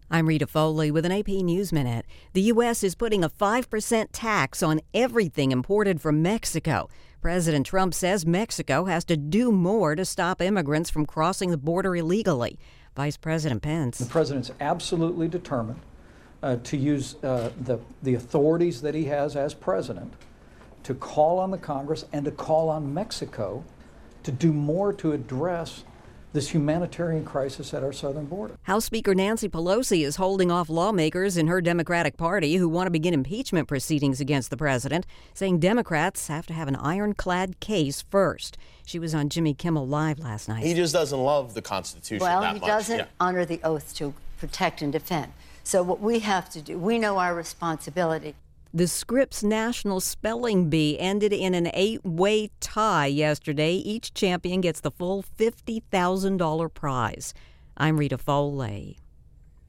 I'm Rita Foley with an AP News Minute. The U.S. is putting a 5% tax on everything imported from Mexico. President Trump says Mexico has to do more to stop immigrants from crossing the border illegally. Vice President Pence. The president's absolutely determined to use the authorities that he has as president to call on the Congress and to call on Mexico to do more to address this humanitarian crisis at our southern border. House Speaker Nancy Pelosi is holding off lawmakers in her Democratic Party who want to begin impeachment proceedings against the president, saying Democrats have to have an ironclad case first. She was on Jimmy Kimmel Live last night. He just doesn't love the Constitution that much. Well, he doesn't honor the oath to protect and defend. So what we have to do, we know our responsibility. The Scripps National Spelling Bee ended in an 8-way tie yesterday. Each champion gets the full $50,000 prize. I'm Rita Foley.